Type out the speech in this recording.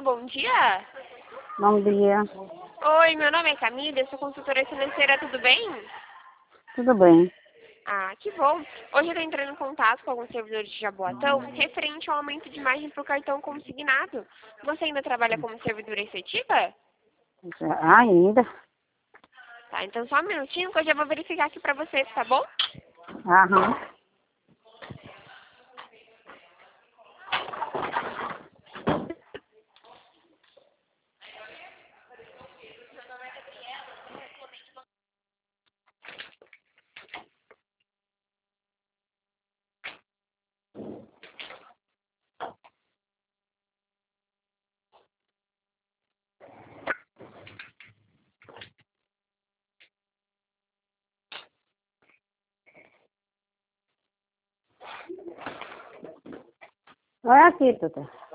bom dia. Bom dia. Oi, meu nome é Camila, eu sou consultora financeira, tudo bem? Tudo bem? Ah, que bom. Hoje eu estou entrando em contato com alguns servidores de Jaboatão referente ao aumento de margem para o cartão consignado. Você ainda trabalha como servidora efetiva? Ainda? Tá, então só um minutinho que eu já vou verificar aqui para você, tá bom? Aham. Olha aqui, Tuta.